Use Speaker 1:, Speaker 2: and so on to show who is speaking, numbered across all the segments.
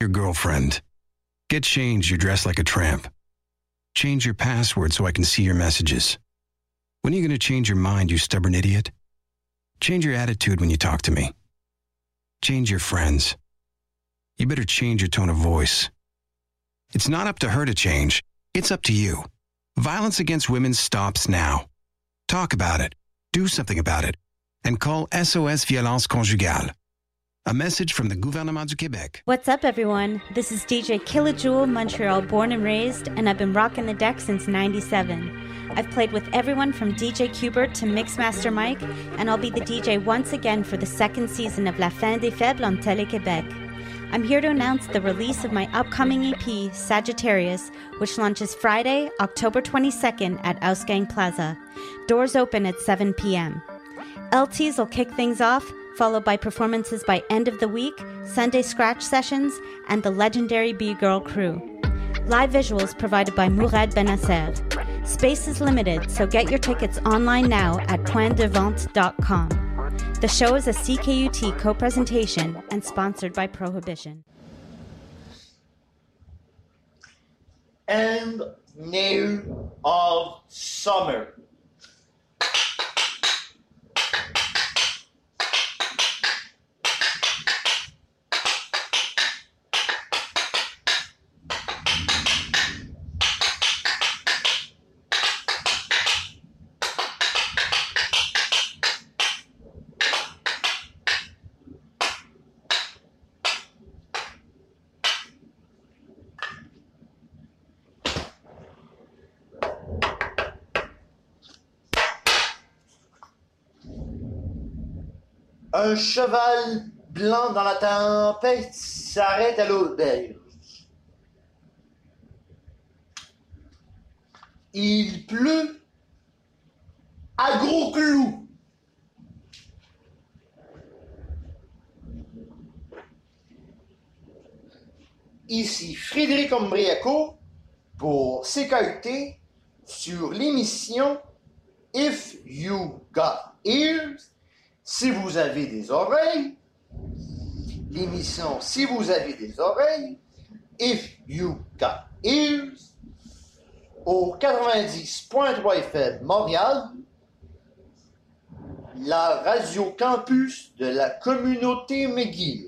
Speaker 1: your girlfriend. Get changed, you're dressed like a tramp. Change your password so I can see your messages. When are you going to change your mind, you stubborn idiot? Change your attitude when you talk to me. Change your friends. You better change your tone of voice. It's not up to her to change. It's up to you. Violence against women stops now. Talk about it. Do something about it. And call SOS Violence Conjugale. A message from the Gouvernement du Québec.
Speaker 2: What's up, everyone? This is DJ Killajoule, Montreal born and raised, and I've been rocking the deck since '97. I've played with everyone from DJ Qbert to Mixmaster Mike, and I'll be the DJ once again for the second season of La Fin des Faibles on Télé-Québec. I'm here to announce the release of my upcoming EP, Sagittarius, which launches Friday, October 22nd at Ausgang Plaza. Doors open at 7 p.m. LTs will kick things off, followed by performances by End of the Week, Sunday Scratch Sessions, and the legendary B-Girl crew. Live visuals provided by Mourad Benasser. Space is limited, so get your tickets online now at pointdevente.com. The show is a CKUT co-presentation and sponsored by Prohibition.
Speaker 3: End new of summer. Un cheval blanc dans la tempête s'arrête à l'auberge. Il pleut à gros clous. Ici Frédéric Ombriaco pour CKUT sur l'émission If You Got Ears. Si vous avez des oreilles, l'émission Si vous avez des oreilles, If You Got Ears, au 90.3 FM Montréal, la radio campus de la communauté McGill.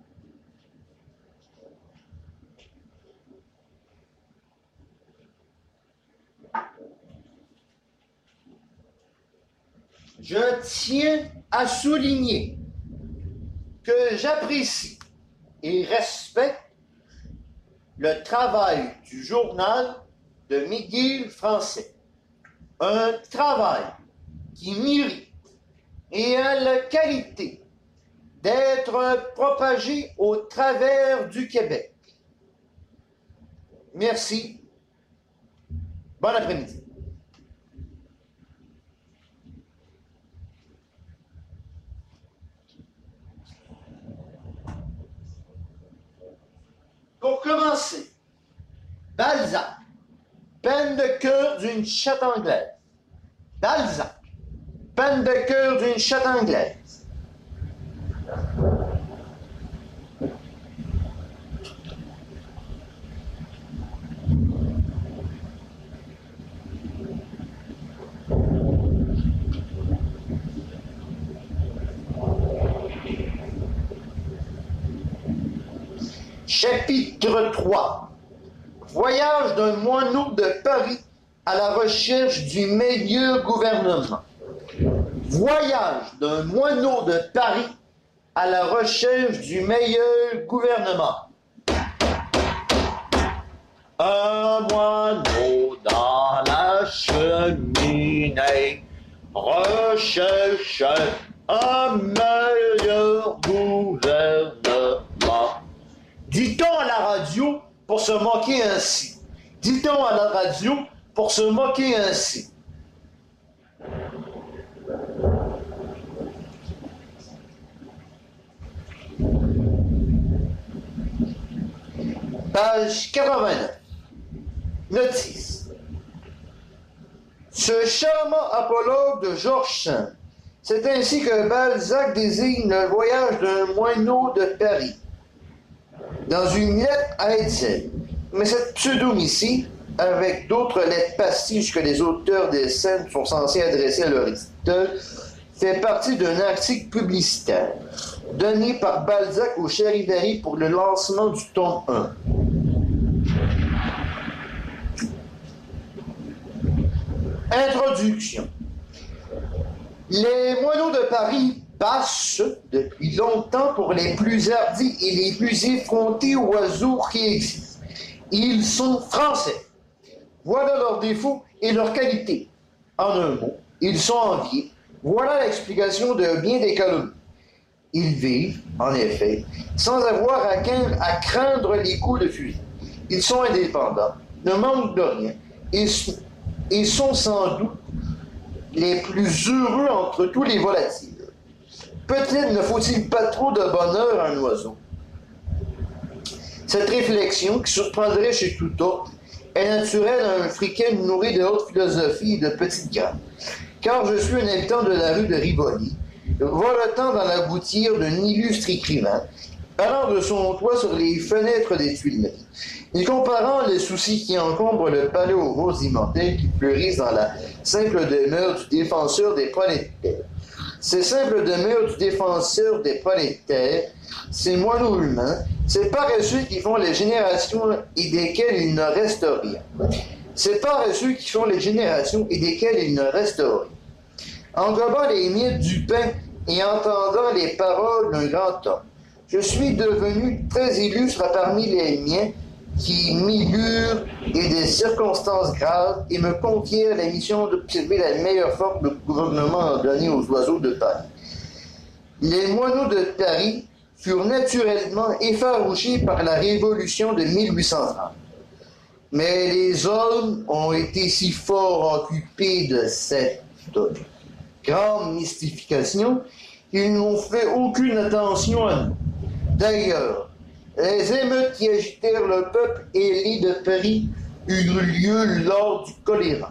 Speaker 3: Je tiens à souligner que j'apprécie et respecte le travail du journal de McGill français. Un travail qui mérite et a la qualité d'être propagé au travers du Québec. Merci. Bon après-midi. Pour commencer, Balzac, peine de cœur d'une chatte anglaise. Balzac, peine de cœur d'une chatte anglaise. Chapitre 3. Voyage d'un moineau de Paris à la recherche du meilleur gouvernement. Voyage d'un moineau de Paris à la recherche du meilleur gouvernement. Un moineau dans la cheminée recherche un meilleur gouvernement. Dit-on à la radio pour se moquer ainsi? Dit-on à la radio pour se moquer ainsi? Page 89. Notice. Ce charmant apologue de Georges Sand, c'est ainsi que Balzac désigne le voyage d'un moineau de Paris. dans une lettre à Hetzel. Mais cette pseudomycie, avec d'autres lettres pastiches que les auteurs des scènes sont censés adresser à leur éditeur, fait partie d'un article publicitaire donné par Balzac au Charivari pour le lancement du tome 1. Introduction. Les moineaux de Paris passent depuis longtemps pour les plus hardis et les plus effrontés oiseaux qui existent. Ils sont français. Voilà leurs défauts et leurs qualités. En un mot, ils sont enviés. Voilà l'explication de bien des calomnies. Ils vivent, en effet, sans avoir à craindre les coups de fusil. Ils sont indépendants, ne manquent de rien, et sont sans doute les plus heureux entre tous les volatiles. Peut-être ne faut-il pas trop de bonheur à un oiseau. Cette réflexion, qui surprendrait chez tout autre, est naturelle à un fricain nourri de haute philosophie et de petite grâce. Car je suis un habitant de la rue de Rivoli, voletant dans la gouttière d'un illustre écrivain, allant de son toit sur les fenêtres des Tuileries, et comparant les soucis qui encombrent le palais aux roses immortelles qui fleurissent dans la simple demeure du défenseur des prolétaires. Ces simples demeures du défenseur des prolétaires, ces moineaux humains, ces paresseux qui font les générations et desquels il ne reste rien. Ces paresseux qui font les générations et desquels il ne reste rien. Englobant les miettes du pain et entendant les paroles d'un grand homme, je suis devenu très illustre parmi les miens qui m'ilurent et des circonstances graves et me confièrent la mission d'observer la meilleure forme de gouvernement donnée aux oiseaux de Paris. Les moineaux de Paris furent naturellement effarouchés par la Révolution de 1830. Mais les hommes ont été si fort occupés de cette grande mystification qu'ils n'ont fait aucune attention à nous. D'ailleurs, les émeutes qui agitèrent le peuple ailé de Paris eurent lieu lors du choléra.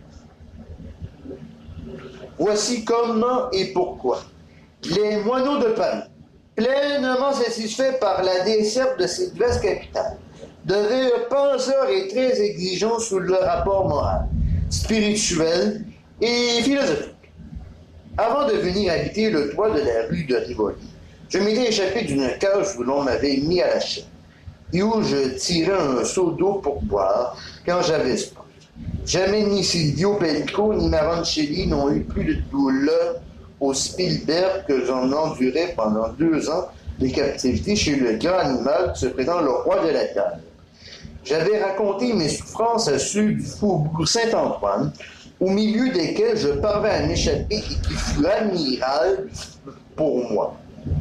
Speaker 3: Voici comment et pourquoi. Les moineaux de Paris, pleinement satisfaits par la desserte de cette vaste capitale, devinrent penseurs et très exigeants sous le rapport moral, spirituel et philosophique. Avant de venir habiter le toit de la rue de Rivoli, je m'étais échappé d'une cage où l'on m'avait mis à la chaîne, et où je tirais un seau d'eau pour boire quand j'avais soif. Jamais ni Silvio Pellico ni Maroncelli n'ont eu plus de douleur au Spielberg que j'en endurais pendant 2 ans de captivité chez le grand animal qui se prétend le roi de la terre. J'avais raconté mes souffrances à ceux du faubourg Saint-Antoine, au milieu desquels je parvins à m'échapper et qui fut admirable pour moi.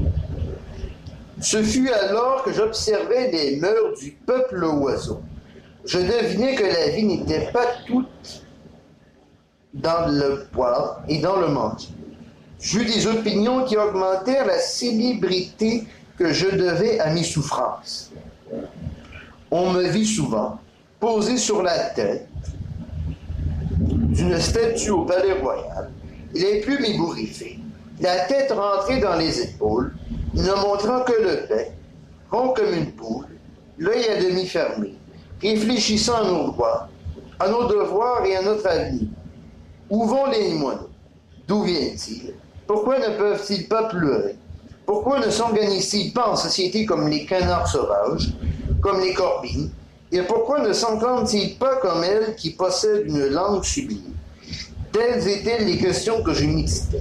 Speaker 3: Ce fut alors que j'observais les mœurs du peuple oiseau. Je devinais que la vie n'était pas toute dans le poivre et dans le menton. J'eus des opinions qui augmentèrent la célébrité que je devais à mes souffrances. On me vit souvent posé sur la tête d'une statue au Palais Royal, les plumes ébouriffées, la tête rentrée dans les épaules, ne montrant que le bec, rond comme une poule, l'œil à demi fermé, réfléchissant à nos droits, à nos devoirs et à notre avenir. Où vont les moineaux? D'où viennent-ils? Pourquoi ne peuvent-ils pas pleurer? Pourquoi ne s'organisent-ils pas en société comme les canards sauvages, comme les corbines? Et pourquoi ne s'entendent-ils pas comme elles qui possèdent une langue sublime? Telles étaient les questions que je méditais.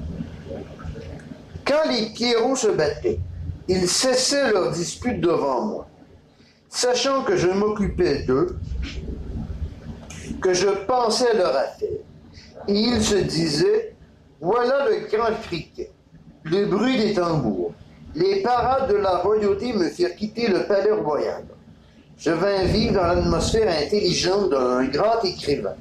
Speaker 3: Quand les pierrots se battaient, ils cessaient leur dispute devant moi. Sachant que je m'occupais d'eux, que je pensais leur affaire, et ils se disaient, voilà le grand friquet, le bruit des tambours, les parades de la royauté me firent quitter le palais royal. Je vins vivre dans l'atmosphère intelligente d'un grand écrivain.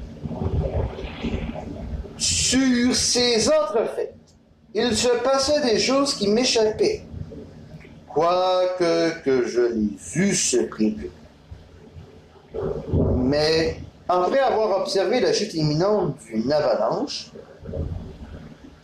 Speaker 3: Sur ces entrefaites, il se passait des choses qui m'échappaient, quoique que je les eusse prévues. Mais, après avoir observé la chute imminente d'une avalanche,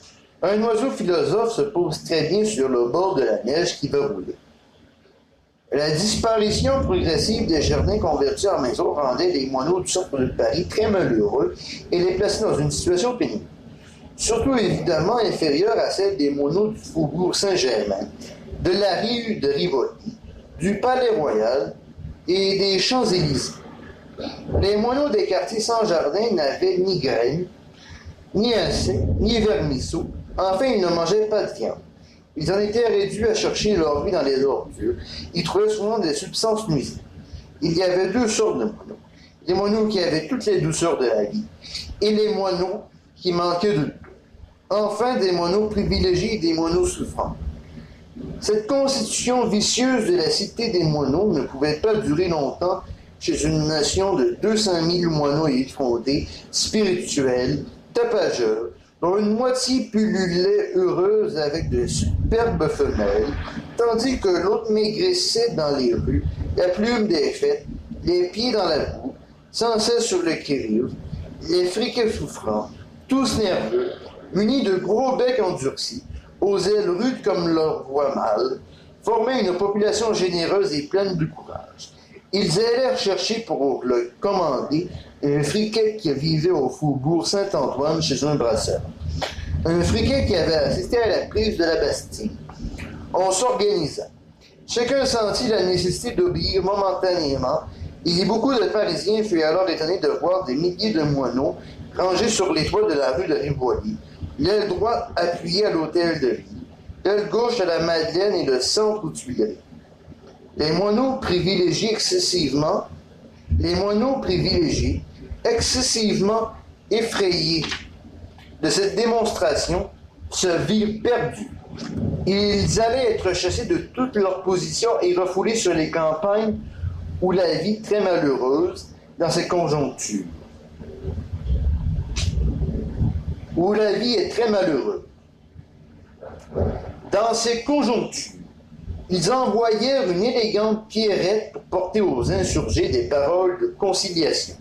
Speaker 3: un oiseau philosophe se pose très bien sur le bord de la neige qui va rouler. La disparition progressive des jardins convertis en maisons rendait les moineaux du centre de Paris très malheureux et les plaçait dans une situation pénible. Surtout évidemment inférieure à celle des moineaux du Faubourg Saint-Germain, de la rue de Rivoli, du Palais Royal et des Champs-Élysées. Les moineaux des quartiers sans jardin n'avaient ni graines, ni insectes, ni vermisseaux. Enfin, ils ne mangeaient pas de viande. Ils en étaient réduits à chercher leur vie dans les ordures. Ils trouvaient souvent des substances nuisibles. Il y avait deux sortes de moineaux. Les moineaux qui avaient toutes les douceurs de la vie et les moineaux qui manquaient de tout. Enfin, des moineaux privilégiés et des moineaux souffrants. Cette constitution vicieuse de la cité des moineaux ne pouvait pas durer longtemps chez une nation de 200 000 moineaux effrontés, spirituels, tapageurs, dont une moitié pullulait heureuse avec de superbes femelles, tandis que l'autre maigrissait dans les rues, la plume défaite, les pieds dans la boue, sans cesse sur le qui-vive, les friquets souffrants, tous nerveux, munis de gros becs endurcis, aux ailes rudes comme leur voix mâle, formaient une population généreuse et pleine de courage. Ils allèrent chercher pour le commander un friquet qui vivait au faubourg Saint-Antoine chez un brasseur. Un friquet qui avait assisté à la prise de la Bastille. On s'organisa. Chacun sentit la nécessité d'obéir momentanément, et beaucoup de Parisiens furent alors étonnés de voir des milliers de moineaux rangés sur les toits de la rue de Rivoli, l'aile droite appuyée à l'hôtel de ville, l'aile gauche à la Madeleine et le centre aux Tuileries. Les moineaux privilégiés excessivement effrayés de cette démonstration, se virent perdus. Ils allaient être chassés de toute leur position et refoulés sur les campagnes où la vie est très malheureuse dans ces conjonctures. Où la vie est très malheureuse. Dans ces conjonctures, ils envoyèrent une élégante Pierrette pour porter aux insurgés des paroles de conciliation.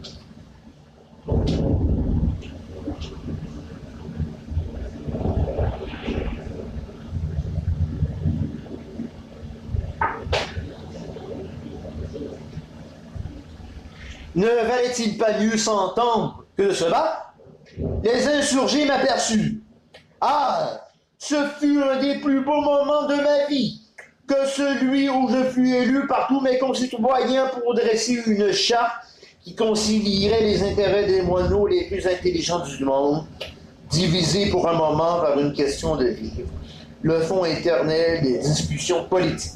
Speaker 3: Ne valait-il pas mieux s'entendre que de se battre? Les insurgés m'aperçurent. Ah, ce fut un des plus beaux moments de ma vie, que celui où je fus élu par tous mes concitoyens pour dresser une charte qui concilierait les intérêts des moineaux les plus intelligents du monde, divisés pour un moment par une question de vivre, le fond éternel des discussions politiques.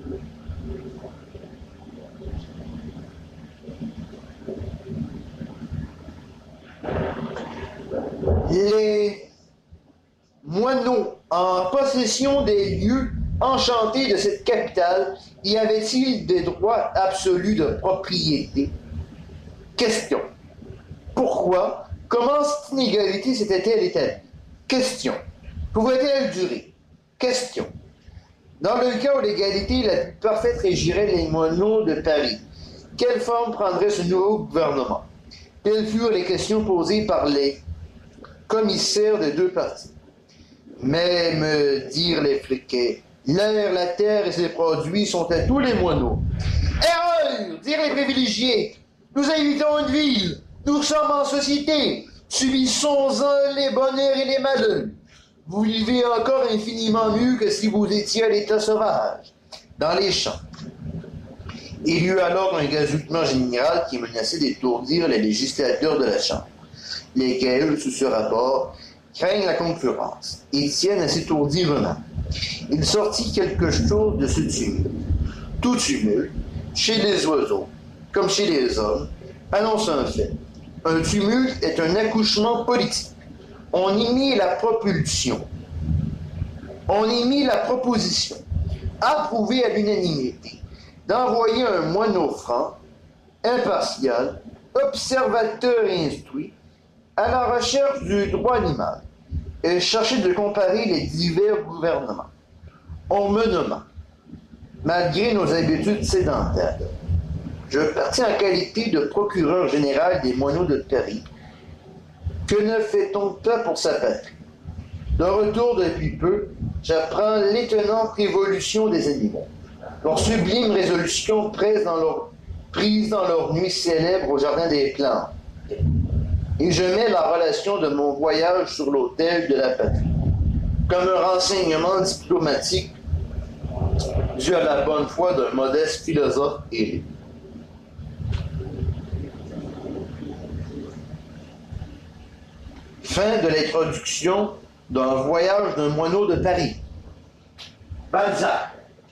Speaker 3: Les moineaux en possession des lieux enchantés de cette capitale, y avait-il des droits absolus de propriété? Question. Pourquoi? Comment cette inégalité s'était-elle établie? Question. Pouvait-elle durer? Question. Dans le cas où l'égalité la plus parfaite régirait les moineaux de Paris, quelle forme prendrait ce nouveau gouvernement? Quelles furent les questions posées par les commissaires des deux partis? Mais, me dirent les friquets, l'air, la terre et ses produits sont à tous les moineaux. Erreur, dirent les privilégiés. Nous habitons une ville. Nous sommes en société. Subissons-en les bonheurs et les malheurs. Vous vivez encore infiniment mieux que si vous étiez à l'état sauvage, dans les champs. Il y eut alors un gazouillement général qui menaçait d'étourdir les législateurs de la Chambre, lesquels, sous ce rapport, craignent la concurrence et tiennent à s'étourdir eux-mêmes. Il sortit quelque chose de ce tumulte. Tout tumulte, chez les oiseaux, comme chez les hommes, annonce un fait. Un tumulte est un accouchement politique. On y mit la propulsion. On y mit la proposition, approuvée à l'unanimité, d'envoyer un moineau franc, impartial, observateur et instruit, à la recherche du droit animal et chercher de comparer les divers gouvernements. On me nomma, malgré nos habitudes sédentaires. Je partis en qualité de procureur général des moineaux de Paris. Que ne fait-on pas pour sa patrie? De retour depuis peu, j'apprends l'étonnante évolution des animaux. Leurs sublimes résolutions prises dans leur nuit célèbre au Jardin des Plantes. Et je mets la relation de mon voyage sur l'autel de la patrie, comme un renseignement diplomatique dû à la bonne foi d'un modeste philosophe érudit. Fin de l'introduction d'un voyage d'un moineau de Paris. Balzac.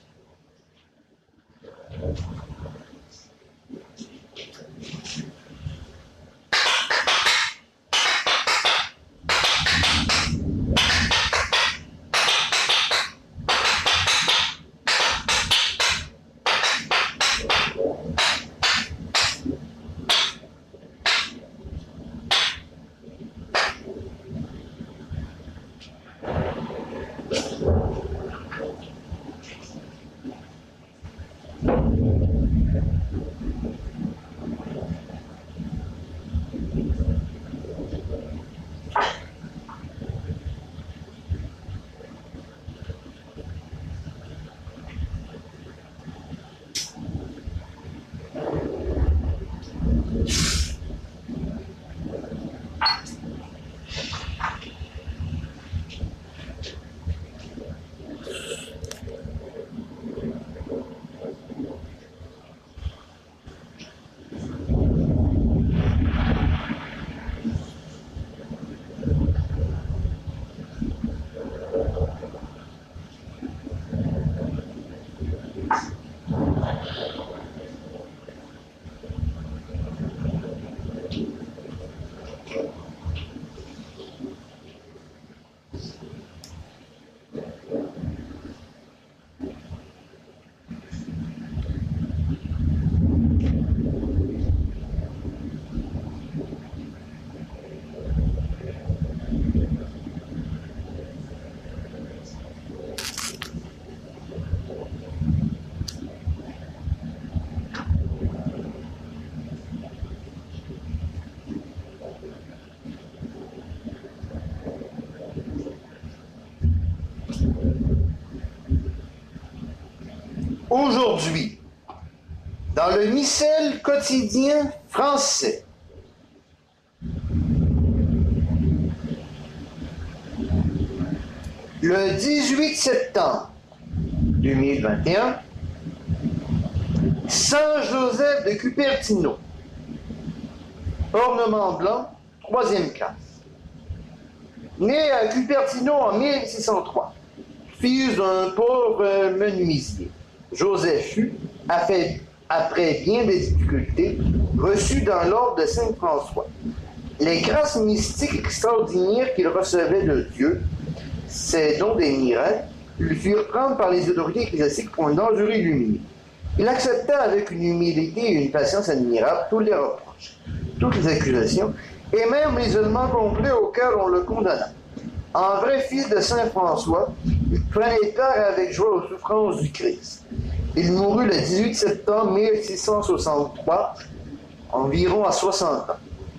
Speaker 3: Aujourd'hui, dans le missel quotidien français, le 18 septembre 2021, Saint-Joseph de Cupertino, ornement blanc, 3e classe. Né à Cupertino en 1603, fils d'un pauvre menuisier, Joseph fut, après bien des difficultés, reçu dans l'ordre de Saint-François. Les grâces mystiques extraordinaires qu'il recevait de Dieu, ces dons des miracles, lui firent prendre par les autorités ecclésiastiques pour un dangereux illuminé. Il accepta avec une humilité et une patience admirables tous les reproches, toutes les accusations, et même l'isolement complet auquel on le condamna. En vrai fils de Saint François, il prenait part avec joie aux souffrances du Christ. Il mourut le 18 septembre 1663, environ à 60 ans.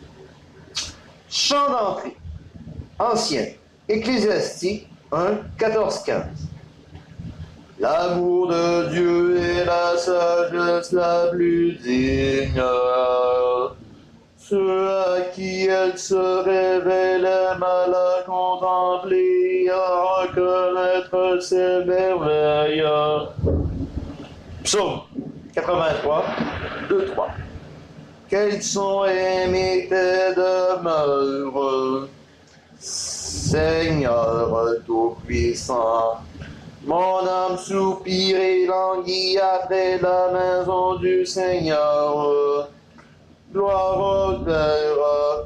Speaker 3: Chant d'entrée, ancienne, ecclésiastique 1, 14-15. L'amour de Dieu est la sagesse la plus digne. Ceux à qui elle se révèle aiment à la contempler, à reconnaître ses merveilles. Psaume 83, 2, 3. Quels sont aimés tes demeures, Seigneur Tout-Puissant. Mon âme soupire et languit après la maison du Seigneur. Gloire au Père.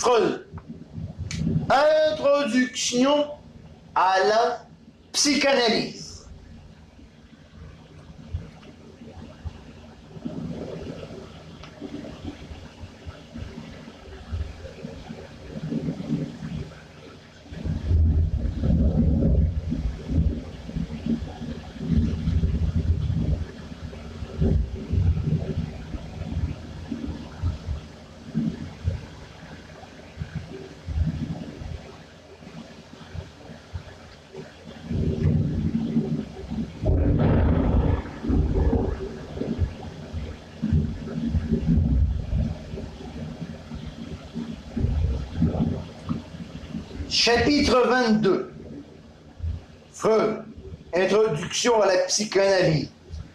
Speaker 3: Freud. Introduction à la psychanalyse. Chapitre 22. Freud. Introduction à la psychanalyse.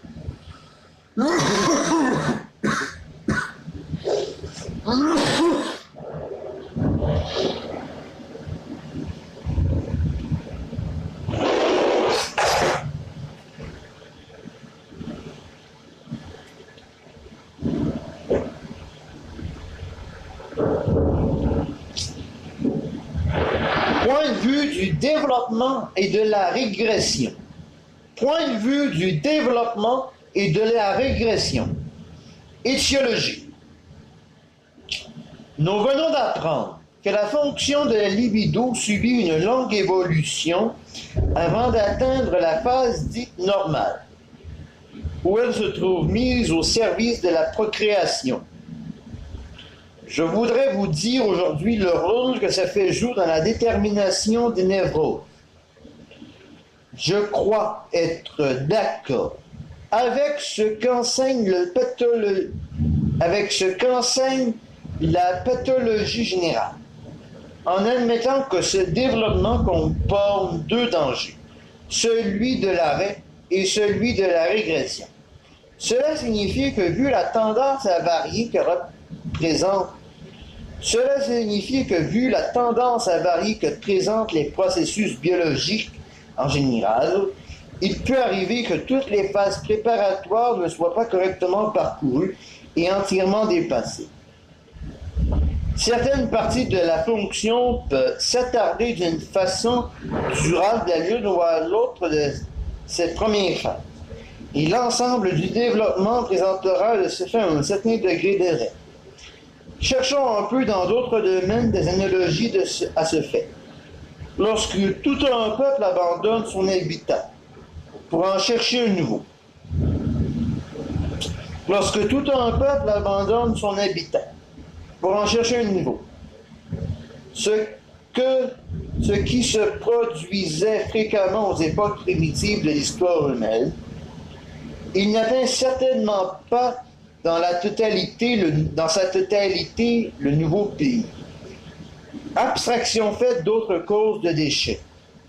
Speaker 3: Point de vue du développement et de la régression. Point de vue du développement et de la régression. Étiologie. Nous venons d'apprendre que la fonction de la libido subit une longue évolution avant d'atteindre la phase dite normale, où elle se trouve mise au service de la procréation. Je voudrais vous dire aujourd'hui le rôle que ça fait jouer dans la détermination des névroses. Je crois être d'accord avec ce qu'enseigne la pathologie générale, en admettant que ce développement comporte deux dangers, celui de l'arrêt et celui de la régression. Cela signifie que vu la tendance à varier que présentent les processus biologiques en général, il peut arriver que toutes les phases préparatoires ne soient pas correctement parcourues et entièrement dépassées. Certaines parties de la fonction peuvent s'attarder d'une façon durable à l'une ou à l'autre de cette première phase, et l'ensemble du développement présentera de ce fait un certain degré d'arrêt. Cherchons un peu dans d'autres domaines des analogies à ce fait. Lorsque tout un peuple abandonne son habitat pour en chercher un nouveau. Lorsque tout un peuple abandonne son habitat pour en chercher un nouveau. Ce qui se produisait fréquemment aux époques primitives de l'histoire humaine, il n'atteint certainement pas dans sa totalité le nouveau pays. Abstraction faite d'autres causes de déchets.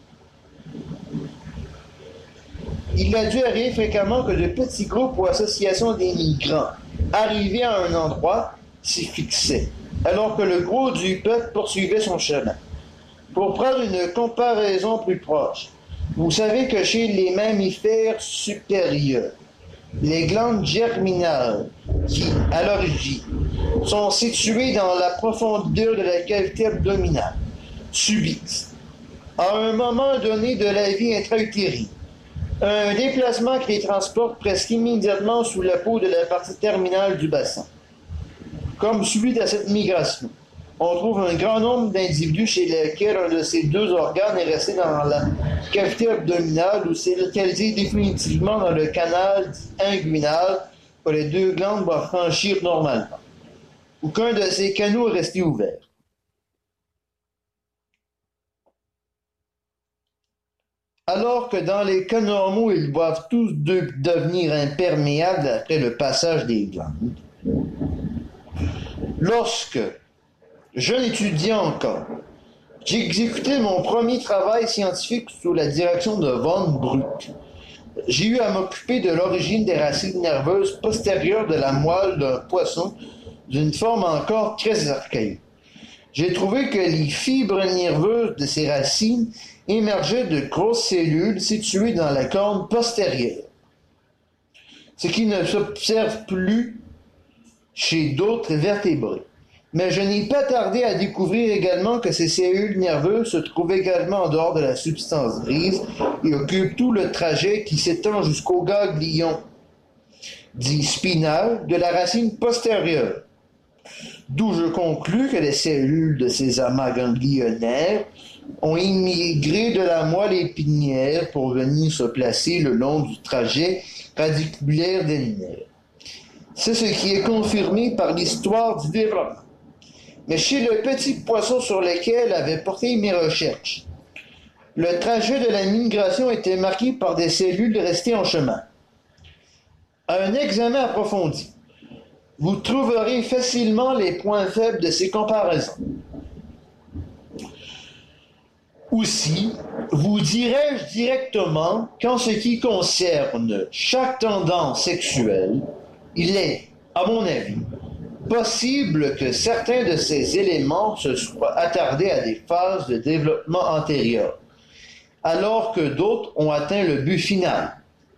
Speaker 3: Il a dû arriver fréquemment que de petits groupes ou associations d'immigrants arrivés à un endroit s'y fixaient, alors que le gros du peuple poursuivait son chemin. Pour prendre une comparaison plus proche, vous savez que chez les mammifères supérieurs, les glandes germinales, qui, à l'origine, sont situées dans la profondeur de la cavité abdominale, subissent, à un moment donné de la vie intra-utérine, un déplacement qui les transporte presque immédiatement sous la peau de la partie terminale du bassin. Comme suite à cette migration, on trouve un grand nombre d'individus chez lesquels un de ces deux organes est resté dans la cavité abdominale ou s'est localisé définitivement dans le canal inguinal que les deux glandes doivent franchir normalement, ou qu'un de ces canaux est resté ouvert. Alors que dans les cas normaux, ils doivent tous deux devenir imperméables après le passage des glandes. Lorsque, jeune étudiant encore, j'ai exécuté mon premier travail scientifique sous la direction de von Bruck, j'ai eu à m'occuper de l'origine des racines nerveuses postérieures de la moelle d'un poisson d'une forme encore très archaïque. J'ai trouvé que les fibres nerveuses de ces racines émergeaient de grosses cellules situées dans la corne postérieure, ce qui ne s'observe plus chez d'autres vertébrés. Mais je n'ai pas tardé à découvrir également que ces cellules nerveuses se trouvent également en dehors de la substance grise et occupent tout le trajet qui s'étend jusqu'au ganglion, dit spinal, de la racine postérieure. D'où je conclus que les cellules de ces amas ganglionnaires ont immigré de la moelle épinière pour venir se placer le long du trajet radiculaire des nerfs. C'est ce qui est confirmé par l'histoire du développement. Mais chez le petit poisson sur lequel avaient porté mes recherches, le trajet de la migration était marqué par des cellules restées en chemin. À un examen approfondi, vous trouverez facilement les points faibles de ces comparaisons. Aussi, vous dirai-je directement qu'en ce qui concerne chaque tendance sexuelle, il est, à mon avis, possible que certains de ces éléments se soient attardés à des phases de développement antérieures, alors que d'autres ont atteint le but final.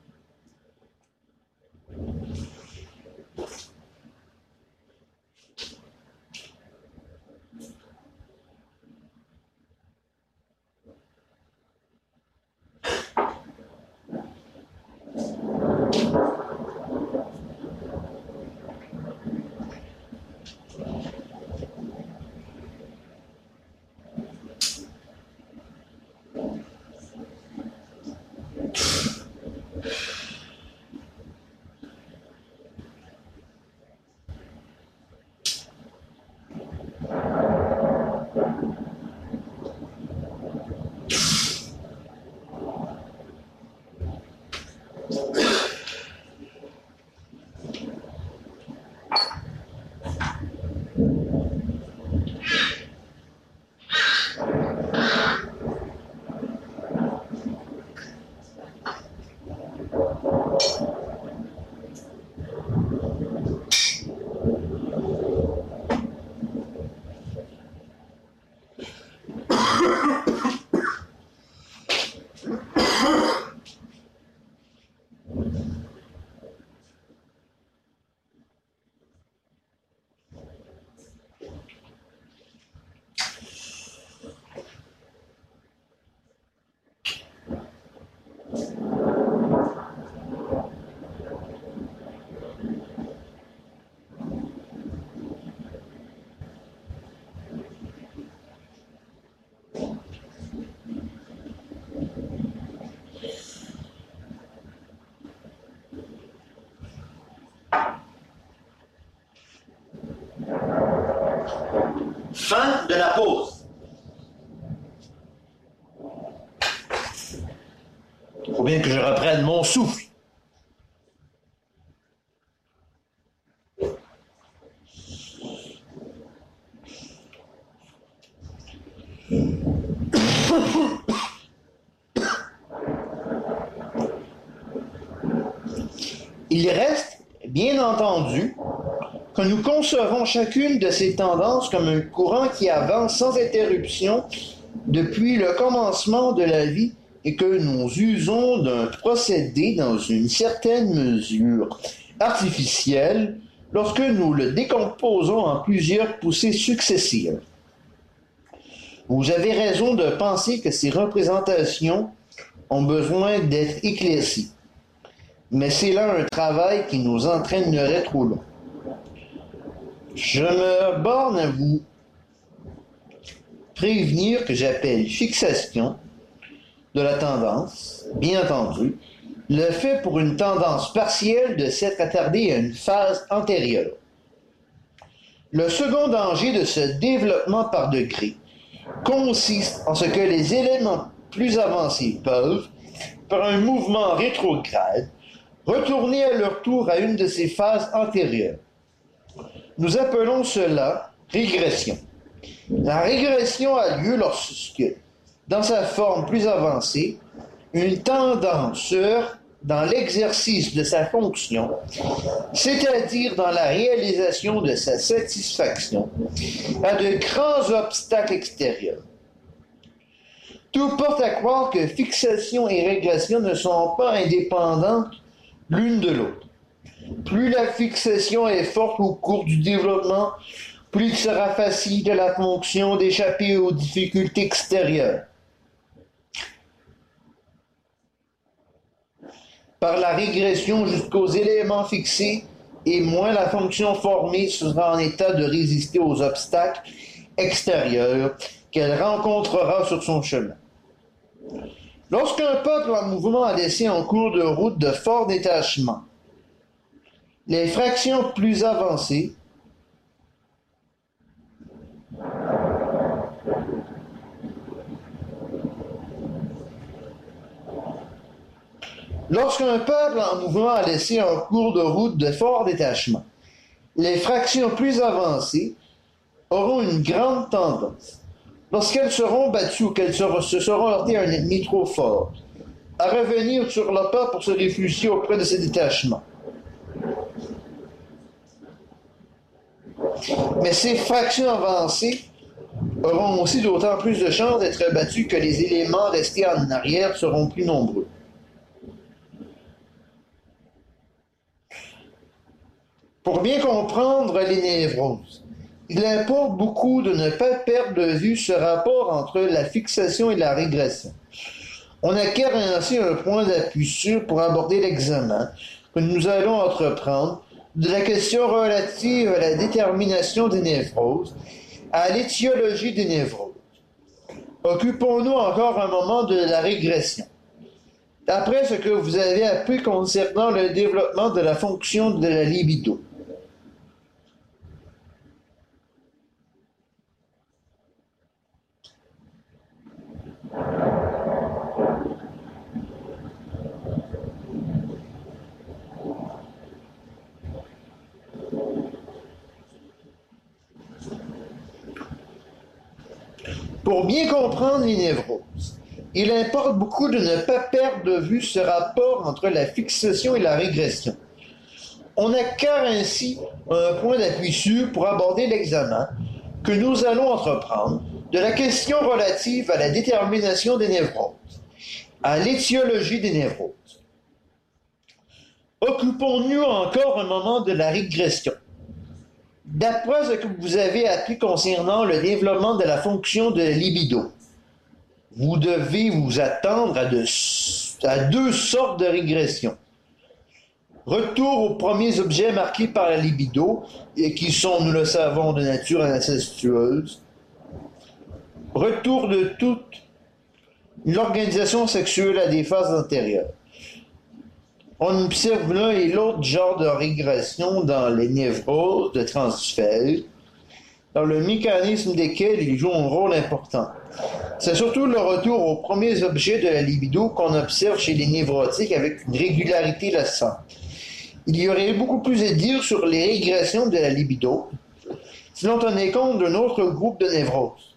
Speaker 3: Fin de la pause. Il faut bien que je reprenne mon souffle. Il reste, bien entendu, que nous concevons chacune de ces tendances comme un courant qui avance sans interruption depuis le commencement de la vie et que nous usons d'un procédé dans une certaine mesure artificielle lorsque nous le décomposons en plusieurs poussées successives. Vous avez raison de penser que ces représentations ont besoin d'être éclaircies, mais c'est là un travail qui nous entraînerait trop loin. Je me borne à vous prévenir que j'appelle fixation de la tendance, bien entendu, le fait pour une tendance partielle de s'être attardée à une phase antérieure. Le second danger de ce développement par degrés consiste en ce que les éléments plus avancés peuvent, par un mouvement rétrograde, retourner à leur tour à une de ces phases antérieures. Nous appelons cela régression. La régression a lieu lorsque, dans sa forme plus avancée, une tendance dans l'exercice de sa fonction, c'est-à-dire dans la réalisation de sa satisfaction, à de grands obstacles extérieurs. Tout porte à croire que fixation et régression ne sont pas indépendantes l'une de l'autre. Plus la fixation est forte au cours du développement, plus il sera facile à la fonction d'échapper aux difficultés extérieures. Par la régression jusqu'aux éléments fixés, et moins la fonction formée sera en état de résister aux obstacles extérieurs qu'elle rencontrera sur son chemin. Lorsqu'un peuple en mouvement a laissé en cours de route de forts détachements, les fractions plus avancées Lorsqu'un peuple en mouvement a laissé en cours de route de forts détachements, les fractions plus avancées auront une grande tendance, lorsqu'elles seront battues ou qu'elles se seront heurtées à un ennemi trop fort, à revenir sur le pas pour se réfugier auprès de ces détachements. Mais ces fractions avancées auront aussi d'autant plus de chances d'être battues que les éléments restés en arrière seront plus nombreux. Pour bien comprendre les névroses, il importe beaucoup de ne pas perdre de vue ce rapport entre la fixation et la régression. On acquiert ainsi un point d'appui sûr pour aborder l'examen que nous allons entreprendre de la question relative à la détermination des névroses, à l'étiologie des névroses. Occupons-nous encore un moment de la régression. D'après ce que vous avez appris concernant le développement de la fonction de la libido, pour bien comprendre les névroses, il importe beaucoup de ne pas perdre de vue ce rapport entre la fixation et la régression. On acquiert ainsi un point d'appui sûr pour aborder l'examen que nous allons entreprendre de la question relative à la détermination des névroses, à l'étiologie des névroses. Occupons-nous encore un moment de la régression. D'après ce que vous avez appris concernant le développement de la fonction de libido, vous devez vous attendre à deux sortes de régressions. Retour aux premiers objets marqués par la libido, et qui sont, nous le savons, de nature incestueuse. Retour de toute l'organisation sexuelle à des phases antérieures. On observe l'un et l'autre genre de régression dans les névroses de transfert, dans le mécanisme desquels ils jouent un rôle important. C'est surtout le retour aux premiers objets de la libido qu'on observe chez les névrotiques avec une régularité lassante. Il y aurait beaucoup plus à dire sur les régressions de la libido si l'on tenait compte d'un autre groupe de névroses,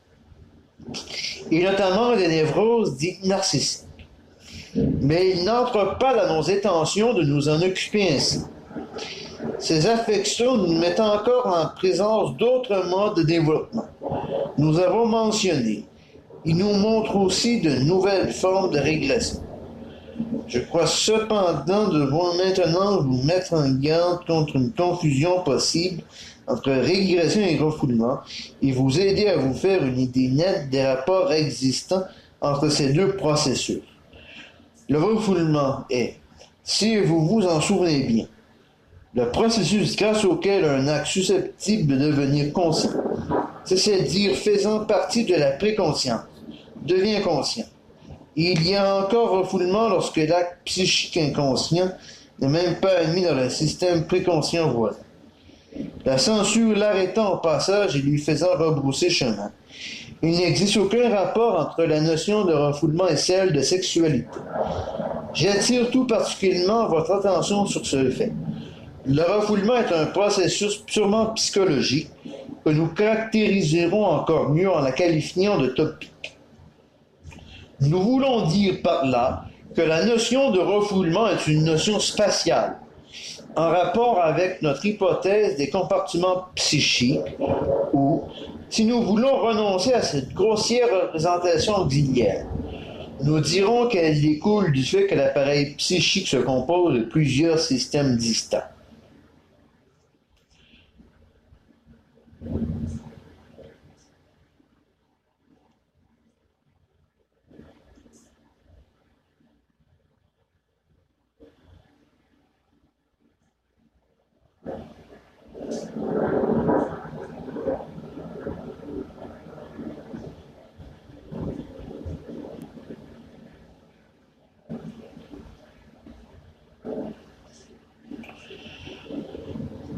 Speaker 3: et notamment des névroses dites narcissiques. Mais il n'entre pas dans nos intentions de nous en occuper ainsi. Ces affections nous mettent encore en présence d'autres modes de développement. Nous avons mentionné. Ils nous montrent aussi de nouvelles formes de régression. Je crois cependant devoir maintenant vous mettre en garde contre une confusion possible entre régression et refoulement et vous aider à vous faire une idée nette des rapports existants entre ces deux processus. Le refoulement est, si vous vous en souvenez bien, le processus grâce auquel un acte susceptible de devenir conscient, c'est-à-dire faisant partie de la préconscience, devient conscient. Et il y a encore refoulement lorsque l'acte psychique inconscient n'est même pas admis dans le système préconscient voisin. La censure l'arrêtant au passage et lui faisant rebrousser chemin. Il n'existe aucun rapport entre la notion de refoulement et celle de sexualité. J'attire tout particulièrement votre attention sur ce fait. Le refoulement est un processus purement psychologique que nous caractériserons encore mieux en la qualifiant de topique. Nous voulons dire par là que la notion de refoulement est une notion spatiale, en rapport avec notre hypothèse des compartiments psychiques, ou, si nous voulons renoncer à cette grossière représentation auxiliaire, nous dirons qu'elle découle du fait que l'appareil psychique se compose de plusieurs systèmes distants.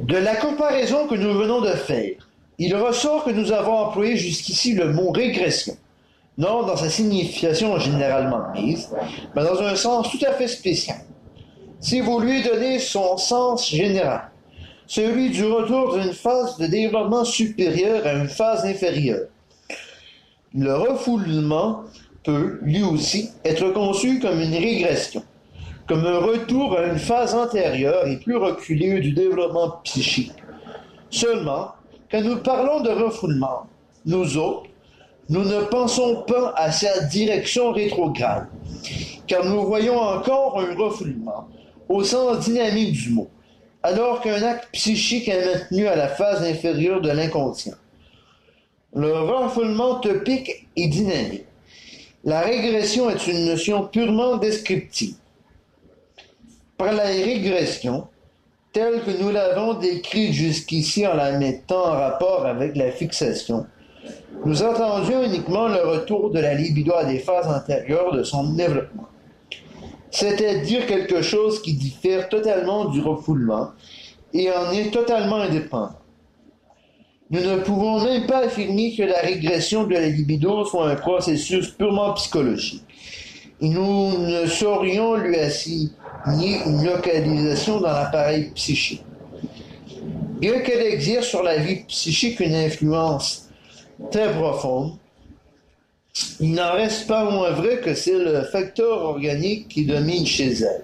Speaker 3: De la comparaison que nous venons de faire, il ressort que nous avons employé jusqu'ici le mot régression, non dans sa signification généralement mise, mais dans un sens tout à fait spécial. Si vous lui donnez son sens général, celui du retour d'une phase de développement supérieure à une phase inférieure, le refoulement peut, lui aussi, être conçu comme une régression, comme un retour à une phase antérieure et plus reculée du développement psychique. Seulement, quand nous parlons de refoulement, nous autres, nous ne pensons pas à sa direction rétrograde, car nous voyons encore un refoulement au sens dynamique du mot, alors qu'un acte psychique est maintenu à la phase inférieure de l'inconscient. Le refoulement topique est dynamique. La régression est une notion purement descriptive. Par la régression, telle que nous l'avons décrite jusqu'ici en la mettant en rapport avec la fixation, nous entendions uniquement le retour de la libido à des phases antérieures de son développement. C'était dire quelque chose qui diffère totalement du refoulement et en est totalement indépendant. Nous ne pouvons même pas affirmer que la régression de la libido soit un processus purement psychologique. Et nous ne saurions lui assigner une localisation dans l'appareil psychique. Bien qu'elle exerce sur la vie psychique une influence très profonde, il n'en reste pas moins vrai que c'est le facteur organique qui domine chez elle.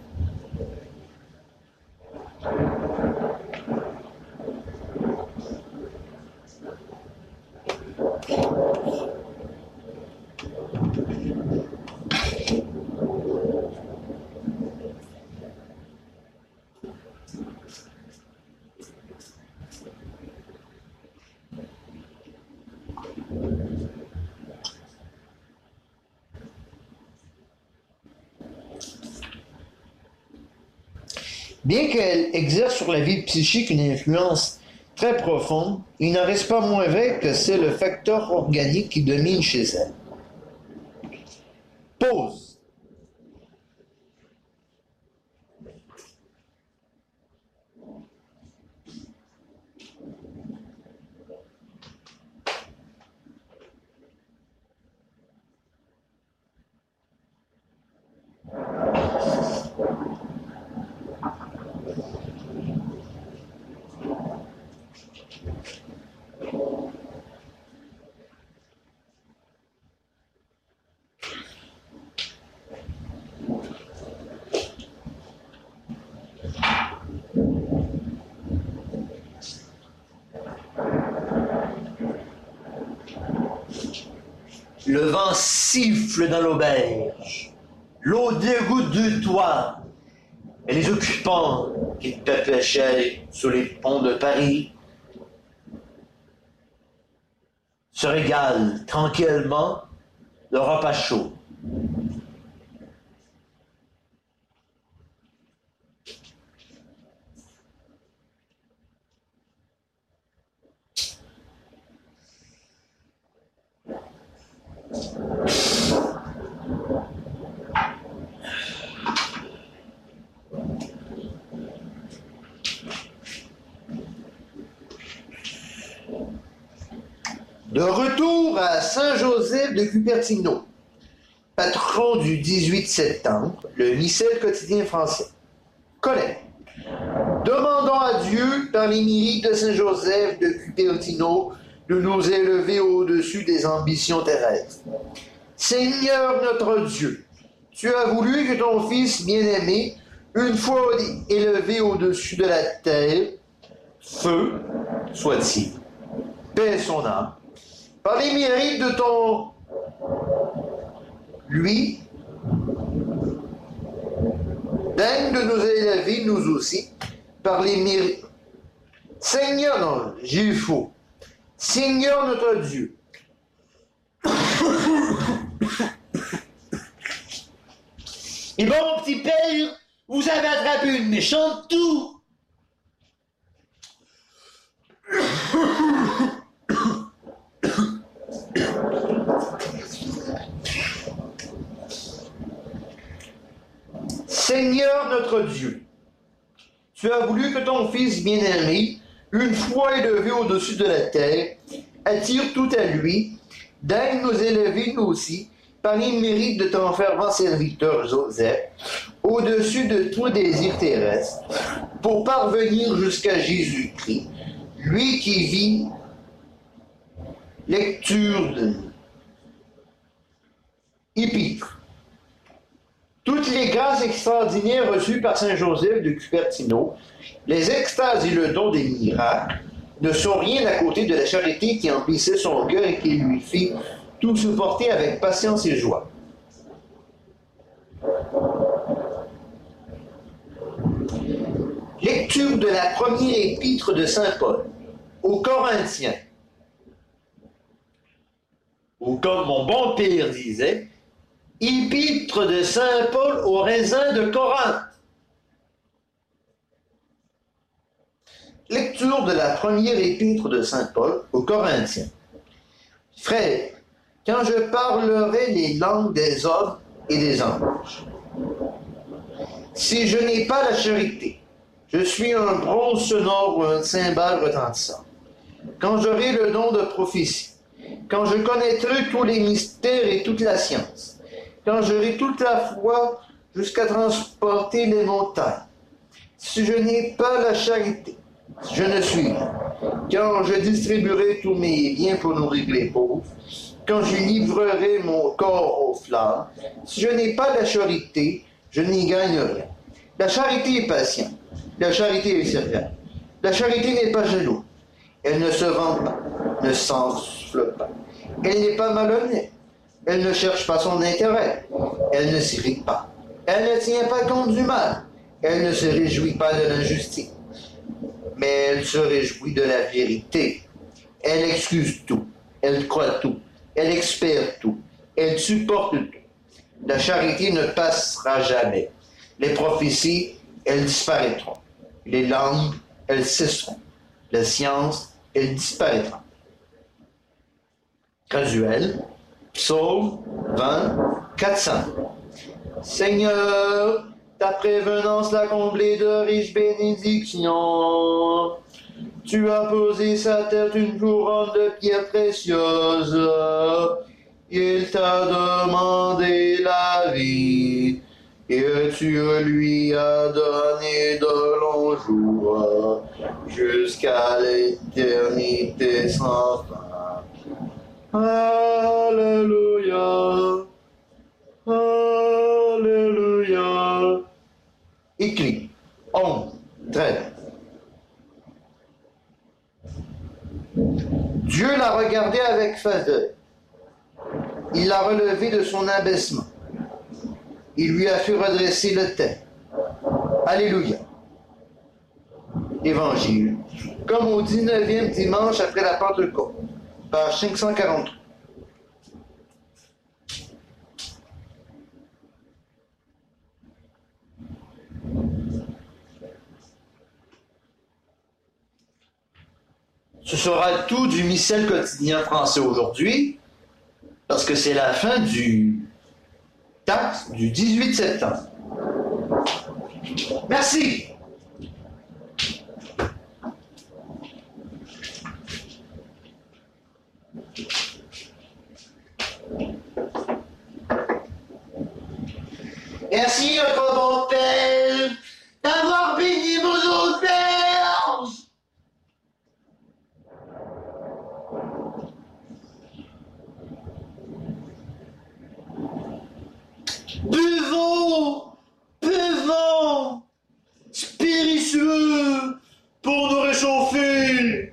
Speaker 3: Bien qu'elle exerce sur la vie psychique une influence très profonde, il n'en reste pas moins vrai que c'est le facteur organique qui domine chez elle. Pause. Le vent siffle dans l'auberge. L'eau dégoûte du toit. Et les occupants qui pêchaient sur les ponts de Paris se régalent tranquillement de repas chaud. De retour à Saint-Joseph de Cupertino, patron du 18 septembre, le missel quotidien français. Colère. Demandons à Dieu, par les mérites de Saint-Joseph de Cupertino, de nous élever au-dessus des ambitions terrestres. Seigneur notre Dieu, tu as voulu que ton Fils bien-aimé, une fois élevé au-dessus de la terre, feu soit-il, paix son âme, par les mérites de ton... Lui, daigne de nous élever, nous aussi, par les mérites... Seigneur, non, j'ai eu faux. Seigneur notre Dieu. Et bon, mon petit père, vous avez attrapé une méchante toux. Seigneur notre Dieu, tu as voulu que ton Fils bien-aimé, une fois élevé au-dessus de la terre, attire tout à lui, daigne nous élever nous aussi, par les mérites de ton fervent serviteur Joseph, au-dessus de tout désir terrestre, pour parvenir jusqu'à Jésus-Christ, lui qui vit. Lecture de Épître. Toutes les grâces extraordinaires reçues par saint Joseph de Cupertino, les extases et le don des miracles, ne sont rien à côté de la charité qui emplissait son cœur et qui lui fit tout supporter avec patience et joie. Lecture de la première épître de saint Paul aux Corinthiens. Ou comme mon bon père disait, épître de saint Paul aux raisins de Corinthe. Lecture de la première épître de saint Paul aux Corinthiens. Frères, quand je parlerai les langues des hommes et des anges, si je n'ai pas la charité, je suis un bronze sonore ou un cymbale retentissant. Quand j'aurai le don de prophétie, quand je connaîtrai tous les mystères et toute la science, quand j'aurai toute la foi jusqu'à transporter les montagnes, si je n'ai pas la charité, je ne suis rien. Quand je distribuerai tous mes biens pour nourrir les pauvres, quand je livrerai mon corps aux flammes, si je n'ai pas la charité, je n'y gagne rien. La charité est patiente, la charité est serviable, la charité n'est pas jalouse, elle ne se vante pas, ne s'enfle pas, elle n'est pas malhonnête, elle ne cherche pas son intérêt, elle ne s'irrite pas, elle ne tient pas compte du mal, elle ne se réjouit pas de l'injustice, mais elle se réjouit de la vérité. Elle excuse tout, elle croit tout, elle espère tout, elle supporte tout. La charité ne passera jamais. Les prophéties, elles disparaîtront. Les langues, elles cesseront. La science, elle disparaîtra. Casuel, Psaume 20, 400. Seigneur, ta prévenance l'a comblé de riches bénédictions. Tu as posé sa tête une couronne de pierres précieuses. Il t'a demandé la vie, et tu lui as donné de longs jours, jusqu'à l'éternité sans fin. Alléluia, Alléluia. Écrit, 11, 13. Dieu l'a regardé avec faveur. Il l'a relevé de son abaissement. Il lui a fait redresser le tête. Alléluia. Évangile, comme au 19e dimanche après la Pentecôte, page 543. Ce sera tout du missel quotidien français aujourd'hui, parce que c'est la fin du taxe du 18 septembre. Merci. Merci notre bon Père d'avoir béni vos auberges. Buvons, buvons, spiritueux pour nous réchauffer.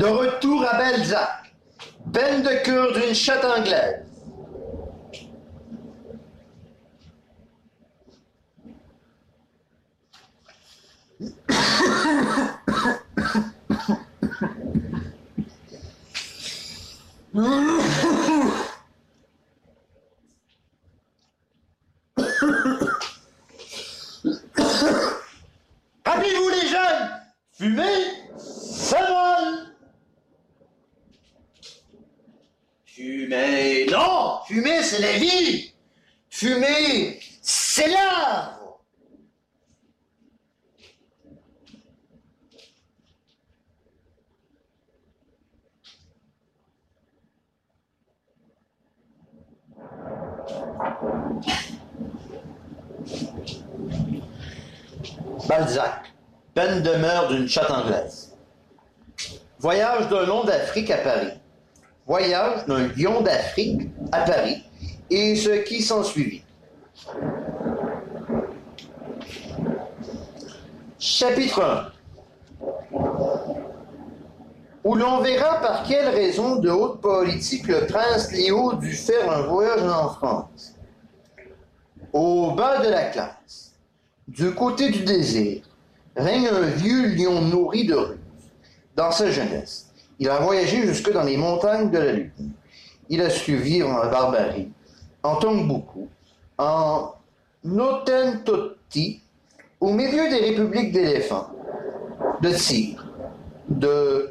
Speaker 3: De retour à Balzac. Peine de cure d'une chatte anglaise. Rappelez-vous les jeunes, fumer, ça vole. Fumer, non, fumer c'est la vie. Fumer, c'est l'art. Balzac, peine de meurtre d'une chatte anglaise. Voyage d'un lion d'Afrique à Paris. Voyage d'un lion d'Afrique à Paris et ce qui s'ensuivit. Chapitre 1. Où l'on verra par quelle raison de haute politique le prince Léo dut faire un voyage en France. Au bas de la classe, du côté du désir, règne un vieux lion nourri de ruse. Dans sa jeunesse, il a voyagé jusque dans les montagnes de la Lune. Il a su vivre en Barbarie, en Tombouctou, en Notentoti, au milieu des républiques d'éléphants, de tigres, de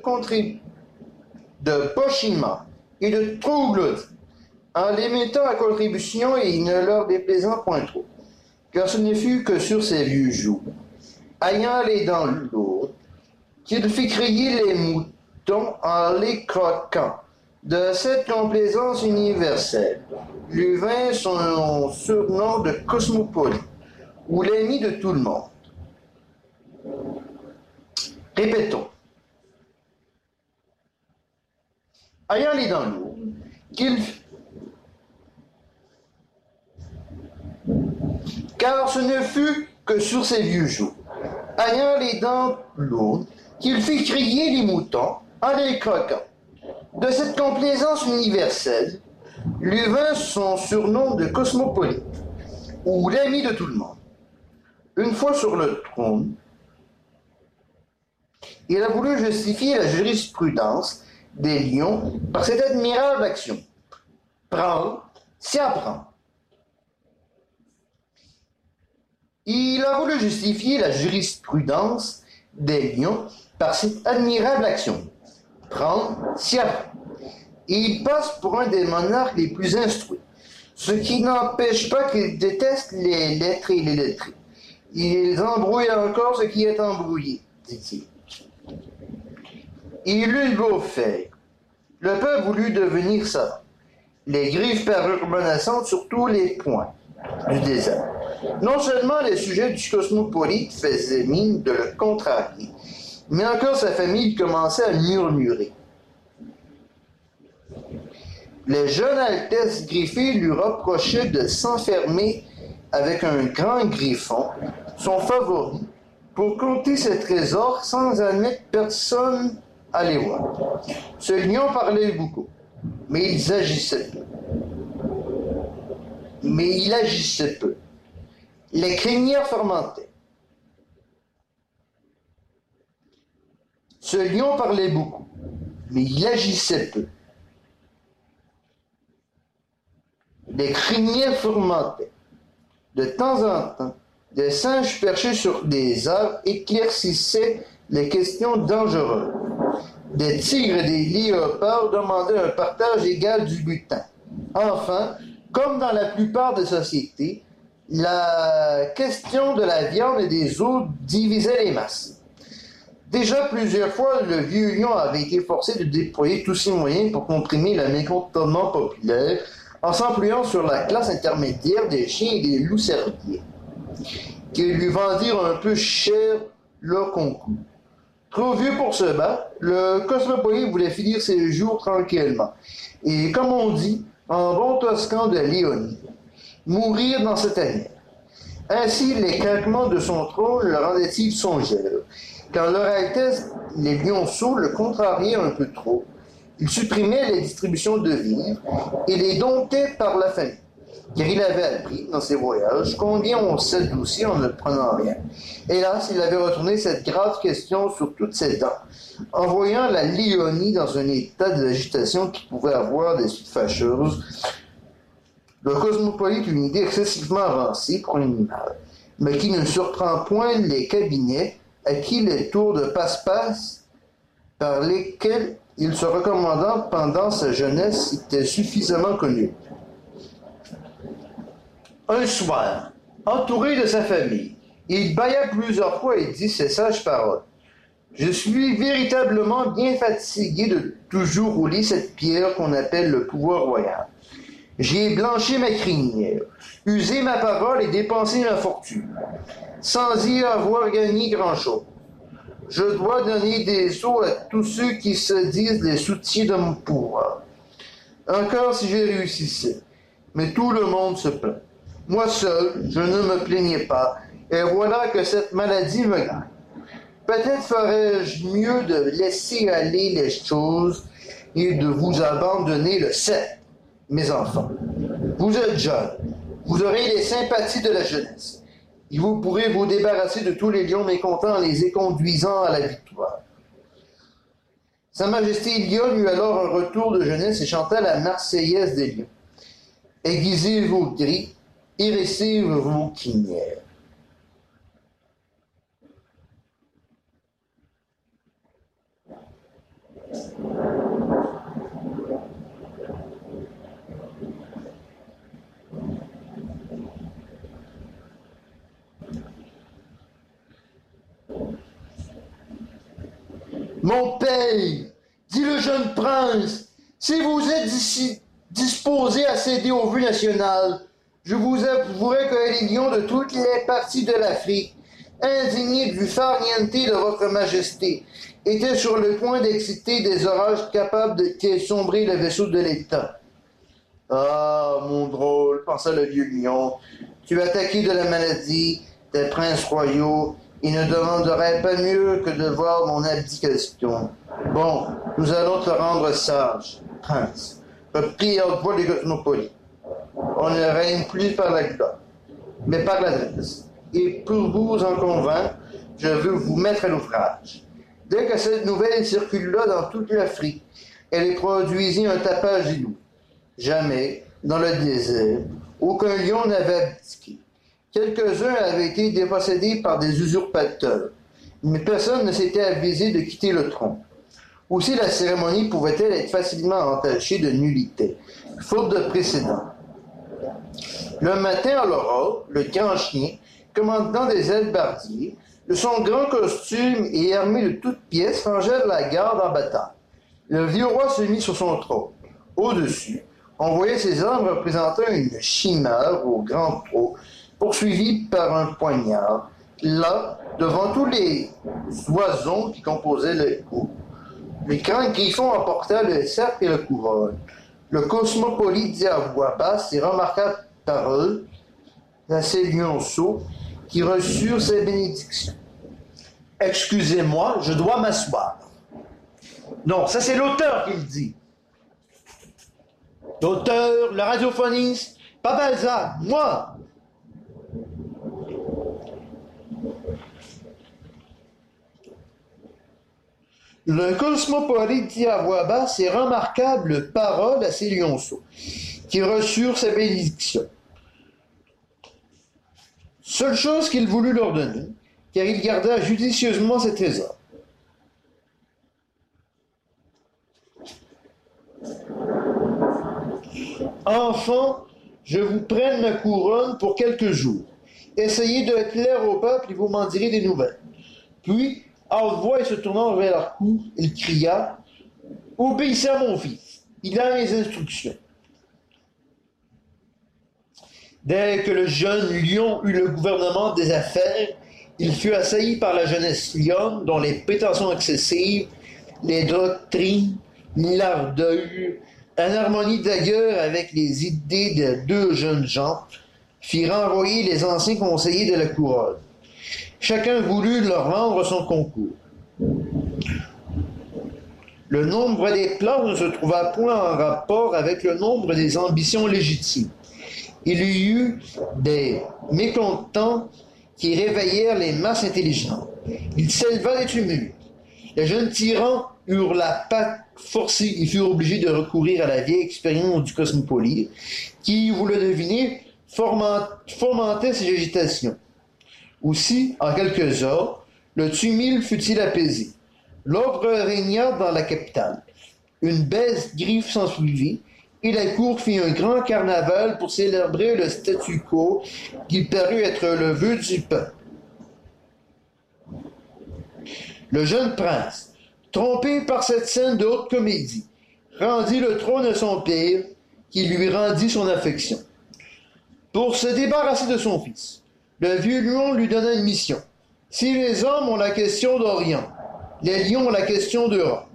Speaker 3: Pochima et de troglodytes, en les mettant à contribution et ne leur déplaisant point trop, car ce ne fut que sur ses vieux jours, ayant les dents lourdes, qu'il fit crier les moutons en les croquant. De cette complaisance universelle lui vint son surnom de cosmopolite, ou l'ami de tout le monde. Répétons. Ayant les dents lourdes, car ce ne fut que sur ses vieux jours, ayant les dents lourdes, qu'il fit crier les moutons en les croquant. De cette complaisance universelle lui vint son surnom de cosmopolite, ou l'ami de tout le monde. Une fois sur le trône, il a voulu justifier la jurisprudence des lions par cette admirable action. Prendre, c'est apprendre. Il a voulu justifier la jurisprudence des lions par cette admirable action. Prendre, c'est apprendre. Et il passe pour un des monarques les plus instruits, ce qui n'empêche pas qu'il déteste les lettrés et les lettrés. Il embrouille encore ce qui est embrouillé, dit-il. Il eut beau faire. Le peuple voulut devenir savant. Les griffes parurent menaçantes sur tous les points du désert. Non seulement les sujets du cosmopolite faisaient mine de le contrarier, mais encore sa famille commençait à murmurer. Les jeunes altesses griffées lui reprochaient de s'enfermer avec un grand griffon, son favori, pour compter ses trésors sans admettre personne à les voir. Ce lion parlait beaucoup, mais il agissait peu. Les crinières fermentaient. Ce lion parlait beaucoup, mais il agissait peu. Les crinières fermentaient. De temps en temps, des singes perchés sur des arbres éclaircissaient les questions dangereuses. Des tigres et des léopards demandaient un partage égal du butin. Enfin, comme dans la plupart des sociétés, la question de la viande et des os divisait les masses. Déjà plusieurs fois, le vieux lion avait été forcé de déployer tous ses moyens pour comprimer le mécontentement populaire en s'appuyant sur la classe intermédiaire des chiens et des loups cerviers, qui lui vendirent un peu cher leur concours. Trop vieux pour se battre, le cosmopolite voulait finir ses jours tranquillement, et comme on dit, en bon toscan de Léonie, mourir dans cette année. Ainsi, les craquements de son trône le rendaient-ils songeur, Quand leur Altesse, les lionceaux, le contrariaient un peu trop, il supprimait les distributions de vivres et les domptait par la famille, car il avait appris, dans ses voyages, combien on s'adoucit en ne prenant rien. Hélas, il avait retourné cette grave question sur toutes ses dents, en voyant la Léonie dans un état d'agitation qui pouvait avoir des suites fâcheuses. Le cosmopolite eut une idée excessivement avancée pour un animal, mais qui ne surprend point les cabinets à qui les tours de passe-passe par lesquels il se recommanda pendant sa jeunesse étaient suffisamment connus. Un soir, entouré de sa famille, il bâilla plusieurs fois et dit ces sages paroles. « Je suis véritablement bien fatigué de toujours rouler cette pierre qu'on appelle le pouvoir royal. J'ai blanchi ma crinière, usé ma parole et dépensé ma fortune, sans y avoir gagné grand-chose. Je dois donner des os à tous ceux qui se disent les soutiens de mon pouvoir. Encore si je réussissais, mais tout le monde se plaint. Moi seul, je ne me plaignais pas, et voilà que cette maladie me gagne. Peut-être ferais-je mieux de laisser aller les choses et de vous abandonner le 7, mes enfants. Vous êtes jeunes, vous aurez les sympathies de la jeunesse, et vous pourrez vous débarrasser de tous les lions mécontents en les conduisant à la victoire. » Sa Majesté Lionne eut alors un retour de jeunesse et chanta la Marseillaise des lions. « Aiguisez vos gris, hérissez vos crinières. » Mon père, dit le jeune prince, si vous êtes disposé à céder aux vues nationales, je vous avouerai que les lions de toutes les parties de l'Afrique, indignés du farniente de votre majesté, étaient sur le point d'exciter des orages capables de sombrer le vaisseau de l'État. Ah, mon drôle, pensa le vieux lion, tu es attaqué de la maladie des princes royaux, il ne demanderait pas mieux que de voir mon abdication. Bon, nous allons te rendre sage, prince, reprit à haute voix les cosmopolites. On ne règne plus par la gloire, mais par l'adresse. Et pour vous en convaincre, je veux vous mettre à l'ouvrage. Dès que cette nouvelle circula dans toute l'Afrique, elle produisit un tapage inouï. Jamais, dans le désert, aucun lion n'avait abdiqué. Quelques-uns avaient été dépossédés par des usurpateurs, mais personne ne s'était avisé de quitter le trône. Aussi la cérémonie pouvait-elle être facilement entachée de nullité, faute de précédent. Le matin à l'aurore, le grand chien, commandant des hallebardiers, de son grand costume et armé de toutes pièces, rangeait la garde en bataille. Le vieux roi se mit sur son trône. Au-dessus, on voyait ses armes représentant une chimère au grand trot, poursuivi par un poignard, là, devant tous les oisons qui composaient le coup. Le grand griffon emporta le sceptre et le couronne. Le cosmopolite dit à voix basse ces remarquables paroles à ces lionceaux qui reçurent ses bénédictions. « Excusez-moi, je dois m'asseoir. » Non, ça c'est l'auteur qui le dit. L'auteur, le radiophoniste, pas Balzac, moi. Le cosmopolite dit à voix basse ces remarquables paroles à ces lionceaux, qui reçurent sa bénédiction. Seule chose qu'il voulut leur donner, car il garda judicieusement ses trésors. Enfants, je vous prenne ma couronne pour quelques jours. Essayez de plaire au peuple et vous m'en direz des nouvelles. Puis, à haute voix et se tournant vers leur cou, il cria « Obéissez à mon fils, il a mes instructions. » Dès que le jeune lion eut le gouvernement des affaires, il fut assailli par la jeunesse lionne dont les prétentions excessives, les doctrines, l'ardeur, en harmonie d'ailleurs avec les idées de deux jeunes gens, fit renvoyer les anciens conseillers de la couronne. Chacun voulut leur rendre son concours. Le nombre des places ne se trouva point en rapport avec le nombre des ambitions légitimes. Il y eut des mécontents qui réveillèrent les masses intelligentes. Il s'éleva des tumultes. Les jeunes tyrans eurent la patte forcée et furent obligés de recourir à la vieille expérience du cosmopolite, qui, vous le devinez, fomentait ces agitations. Aussi, en quelques heures, le tumulte fut-il apaisé. L'ordre régna dans la capitale. Une baisse griffe s'ensuivit, et la cour fit un grand carnaval pour célébrer le statu quo qui parut être le vœu du peuple. Le jeune prince, trompé par cette scène de haute comédie, rendit le trône à son père, qui lui rendit son affection. Pour se débarrasser de son fils, le vieux lion lui donna une mission. Si les hommes ont la question d'Orient, les lions ont la question d'Europe.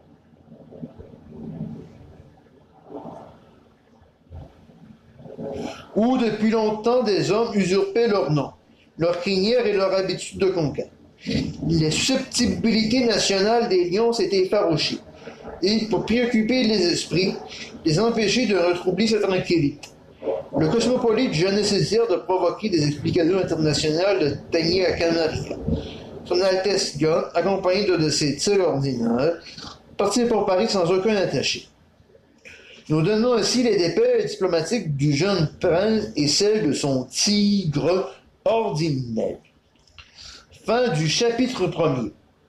Speaker 3: Où depuis longtemps des hommes usurpaient leur nom, leur crinière et leur habitude de conquête. Les susceptibilités nationales des lions s'étaient effarouchées, et pour préoccuper les esprits, les empêcher de retroubler sa tranquillité. Le cosmopolite jugea nécessaire de provoquer des explications internationales de Tanier à Canarica. Son Altesse Young, accompagné de ses tirs ordinaires, partit pour Paris sans aucun attaché. Nous donnons aussi les dépêches diplomatiques du jeune prince et celles de son tigre ordinaire. Fin du chapitre 1er.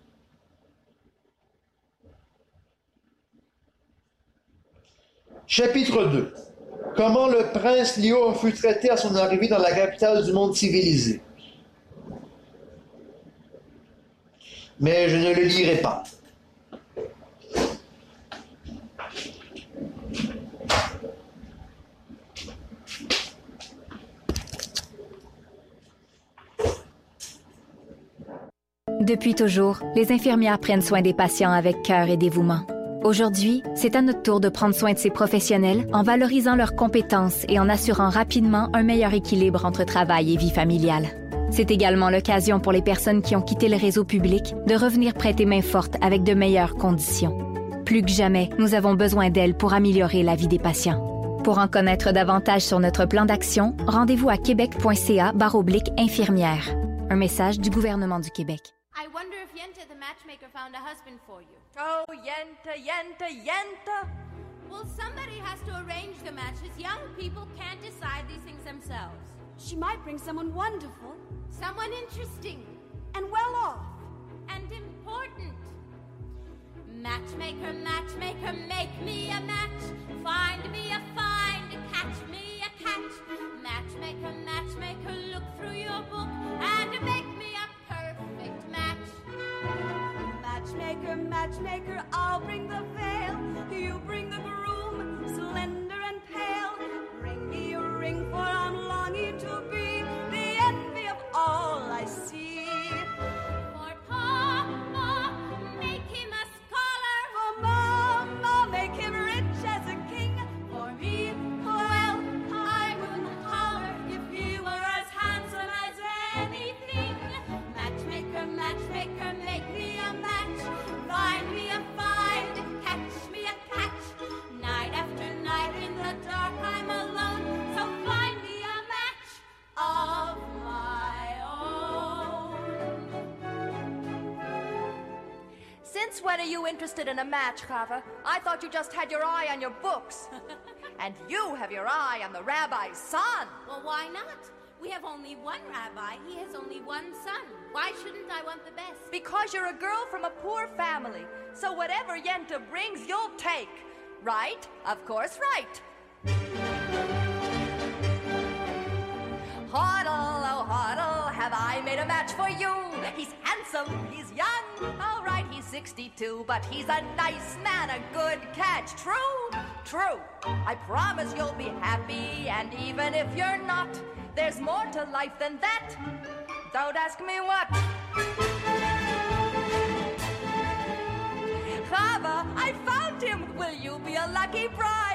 Speaker 3: Chapitre 2. Comment le prince Léo fut traité à son arrivée dans la capitale du monde civilisé. Mais je ne le lirai pas.
Speaker 4: Depuis toujours, les infirmières prennent soin des patients avec cœur et dévouement. Aujourd'hui, c'est à notre tour de prendre soin de ces professionnels en valorisant leurs compétences et en assurant rapidement un meilleur équilibre entre travail et vie familiale. C'est également l'occasion pour les personnes qui ont quitté le réseau public de revenir prêter main forte avec de meilleures conditions. Plus que jamais, nous avons besoin d'elles pour améliorer la vie des patients. Pour en connaître davantage sur notre plan d'action, rendez-vous à québec.ca/infirmière. Un message du gouvernement du Québec.
Speaker 5: I wonder if Yenta the matchmaker found a husband for you.
Speaker 6: Oh, Yenta, Yenta, Yenta!
Speaker 5: Well, somebody has to arrange the matches. Young people can't decide these things themselves.
Speaker 6: She might bring someone wonderful.
Speaker 5: Someone interesting.
Speaker 6: And well off.
Speaker 5: And important. Matchmaker, matchmaker, make me a match. Find me a find, catch me a catch. Matchmaker, matchmaker, look through your book and make me a perfect match.
Speaker 6: Matchmaker, matchmaker, I'll bring the veil. You bring the groom, slender and pale. Bring me a ring, for I'm longing to be the envy of all I see.
Speaker 5: For Papa, make him a scholar.
Speaker 6: For Mama, make him rich as a king.
Speaker 5: For me, well, I wouldn't holler if he were as handsome as anything. Matchmaker, matchmaker, make me a match. Find me a find, catch me a catch. Night after night in the dark I'm alone, so find me a match of my own.
Speaker 6: Since when are you interested in a match, Chava? I thought you just had your eye on your books. And you have your eye on the rabbi's son.
Speaker 5: Well, why not? We have only one rabbi. He has only one son. Why shouldn't I want the best?
Speaker 6: Because you're a girl from a poor family. So whatever Yenta brings, you'll take. Right? Of course, right. Hoddle, oh hoddle, have I made a match for you? He's handsome, he's young, all right, he's 62, but he's a nice man, a good catch. True? True. I promise you'll be happy, and even if you're not, there's more to life than that. Don't ask me what. Chava, I found him. Will you be a lucky bride?